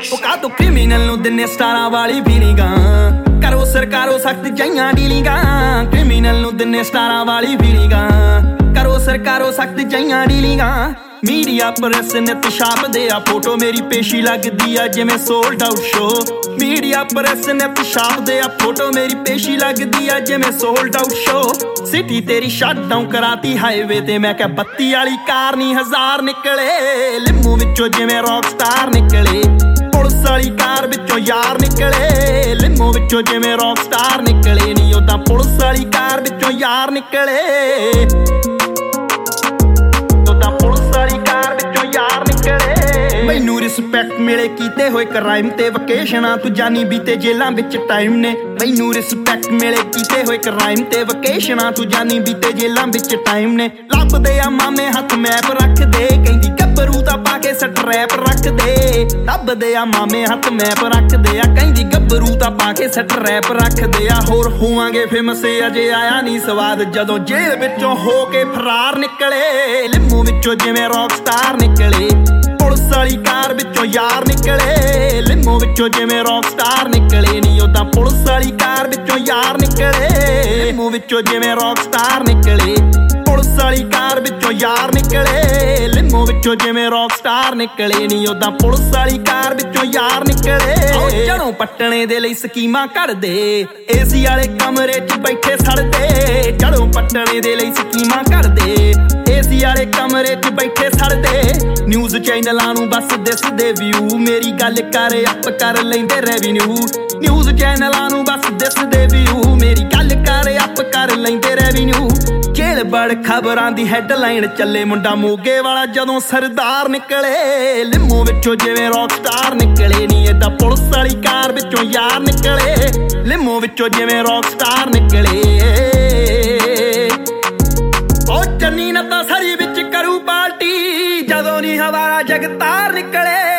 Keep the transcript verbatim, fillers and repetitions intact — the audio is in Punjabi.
ਉਹ ਕਾ ਤੋ ਕ੍ਰਿਮੀਨਲ ਨੂੰ ਦਿਨੇ ਸਟਾਰਾਂ ਵਾਲੀ ਫੀਲਿੰਗਾਂ ਕਰੋ ਸਰਕਾਰੋ ਸਖਤ ਜਾਈਆਂ ਡੀਲਿੰਗਾਂ ਕ੍ਰਿਮੀਨਲ ਨੂੰ ਦਿਨੇ ਸਟਾਰਾਂ ਵਾਲੀ ਫੀਲਿੰਗਾਂ ਕਰੋ ਸਰਕਾਰੋ ਸਖਤ ਜਾਈਆਂ ਡੀਲਿੰਗਾਂ ਮੀਡੀਆ ਪ੍ਰੈਸ ਨਿਤ ਛਾਪਦੇ ਆ ਫੋਟੋ ਮੇਰੀ ਪੇਸ਼ੀ ਲੱਗਦੀ ਆ ਜਿਵੇਂ sold out show media press ਨਿਤ ਛਾਪਦੇ ਆ ਫੋਟੋ ਮੇਰੀ ਪੇਸ਼ੀ ਲੱਗਦੀ ਆ ਜਿਵੇਂ ਸੋਲਡ ਆਊਟ ਸ਼ੋ ਸਿਟੀ ਤੇਰੀ ਸ਼ਟ ਡਾਊਨ ਕਰਾਤੀ ਹਾਈਵੇ ਤੇ ਮੈਂ ਕਿਹਾ ਬੱਤੀ ਵਾਲੀ ਕਾਰ ਨਹੀਂ ਹਜ਼ਾਰ ਨਿਕਲੇ ਲਿੰਮੂ ਵਿੱਚੋਂ ਜਿਵੇਂ ਰੌਕ ਸਟਾਰ ਨਿਕਲੇ ਪੁਲਿਸ ਵਾਲੀ ਕਾਰ ਵਿੱਚੋਂ ਯਾਰ ਨਿਕਲੇ ਲਿੰਮੂ ਵਿੱਚੋਂ ਜਿਵੇਂ ਰੌਕ ਸਟਾਰ ਨਿਕਲੇ ਨਹੀਂ ਉਦਾਂ ਪੁਲਿਸ ਵਾਲੀ ਕਾਰ ਵਿੱਚੋਂ ਯਾਰ ਨਿਕਲੇ ਮੈਨੂੰ ਰਿਸਪੈਕਟ ਮਿਲੇ ਕੀਤੇ ਹੋਏ ਕ੍ਰਾਈਮ ਤੇ ਵਕੇਸ਼ਨਾਂ ਤੂੰ ਜਾਨੀ ਬੀਤੇ ਜੇਲਾਂ ਵਿੱਚ ਟਾਈਮ ਨੇ ਮੈਨੂੰ ਰਿਸਪੈਕਟ ਮਿਲੇ ਕੀਤੇ ਹੋਏ ਕ੍ਰਾਈਮ ਤੇ ਵਕੇਸ਼ਨਾਂ ਤੂੰ ਜਾਨੀ ਬੀਤੇ ਜੇਲਾਂ ਵਿੱਚ ਟਾਈਮ ਨੇ ਲੱਭਦੇ ਆ ਮਾਮੇ ਹੱਥ ਮੈਪ ਰੱਖਦੇ ਕਹਿੰਦੀ ਗੱਭਰੂ ਤਾਂ ਪਾ ਕੇ ਸਟਰੈਪ ਰੱਖਦੇ ਲੱਭਦੇ ਆ ਮਾਮੇ ਹੱਥ ਮੈਪ ਰੱਖਦੇ ਆ ਕਹਿੰਦੀ ਗੱਭਰੂ ਤਾਂ ਪਾ ਕੇ ਸਟਰੈਪ ਰੱਖਦੇ ਆ ਹੋਰ ਹੋਵਾਂਗੇ ਫੇਮਸ ਅਜੇ ਆਇਆ ਨਹੀਂ ਸਵਾਦ ਜਦੋਂ ਜੇਲ੍ਹ ਵਿੱਚੋਂ ਹੋ ਕੇ ਫਰਾਰ ਨਿਕਲੇ ਲਿੰਮੂ ਵਿੱਚੋਂ ਜਿਵੇਂ ਰੌਕ ਸਟਾਰ ਨਿਕਲੇ ਪੁਲਿਸ ਵਾਲੀ ਕਾਰ ਵਿੱਚੋਂ ਯਾਰ ਨਿਕਲੇ ਲਿੰਮੂ ਵਿੱਚੋਂ ਜਿਵੇਂ ਰੌਕ ਸਟਾਰ ਨਿਕਲੇ ਨਹੀਂ ਉਦਾਂ ਪੁਲਿਸ ਵਾਲੀ ਕਾਰ ਵਿੱਚੋਂ ਯਾਰ ਨਿਕਲੇ ਲਿੰਮੂ ਵਿੱਚੋਂ ਜਿਵੇਂ ਰੌਕ ਸਟਾਰ ਨਿਕਲੇ ਪੁਲਿਸ ਵਾਲੀ ਕਾਰ ਵਿੱਚੋਂ ਯਾਰ ਨਿਕਲੇ ਲਿੰਮੂ ਵਿੱਚੋਂ ਜਿਵੇਂ ਰੌਕ ਸਟਾਰ ਨਿਕਲੇ ਨਹੀਂ ਉਦਾਂ ਪੁਲਿਸ ਵਾਲੀ ਕਾਰ ਵਿੱਚੋਂ ਯਾਰ ਨਿਕਲੇ ਜੜੋਂ ਪੱਟਣੇ ਦੇ ਲਈ ਸਕੀਮਾਂ ਘੜਦੇ ਏਸੀ ਵਾਲੇ ਕਮਰੇ 'ਚ ਬੈਠੇ ਸੜਦੇ ਜੜੋਂ ਪੱਟਣੇ ਦੇ ਲਈ ਸਕੀਮਾਂ ਘੜਦੇ ਏਸੀ ਵਾਲੇ ਕਮਰੇ 'ਚ ਬੈਠੇ ਸੜਦੇ ਨਿਊਜ਼ ਚੈਨਲਾਂ ਨੂੰ ਬਸ ਦਿਸਦੇ ਵਿਊ ਮੇਰੀ ਗੱਲ ਕਰ ਅੱਪ ਕਰ ਲੈਂਦੇ ਰੈਵਨਿਊ ਨਿਊਜ਼ ਚੈਨਲਾਂ ਨੂੰ ਬਸ ਦਿਸਦੇ ਵਿਊ ਮੇਰੀ ਗੱਲ ਕਰ ਅੱਪ ਕਰ ਲੈਂਦੇ ਰੈਵਨਿਊ ਜੇਲ੍ਹ ਬੜ ਖਬਰਾਂ ਦੀ ਹੈਡਲਾਈਨ ਚੱਲੇ ਮੁੰਡਾ ਮੋਗੇ ਵਾਲਾ ਜਦੋਂ ਸਰਦਾਰ ਨਿਕਲੇ ਲਿੰਮੂ ਵਿੱਚੋਂ ਜਿਵੇਂ ਰੌਕ ਸਟਾਰ ਨਿਕਲੇ ਨਹੀਂ ਏਦਾਂ ਪੁਲਿਸ ਵਾਲੀ ਕਾਰ ਵਿੱਚੋਂ ਯਾਰ ਨਿਕਲੇ ਲਿੰਮੂ ਵਿੱਚੋਂ ਜਿਵੇਂ ਰੌਕ ਸਟਾਰ ਨਿਕਲੇ ਉਹ ਚੰਨੀ ਨਾ ਤਾਂ ਸਰੀ ਵਿੱਚ ਕਰੂ ਪਾਰਟੀ ਜਦੋਂ ਨੀ ਹਵਾਰਾ ਜਗਤਾਰ ਨਿਕਲੇ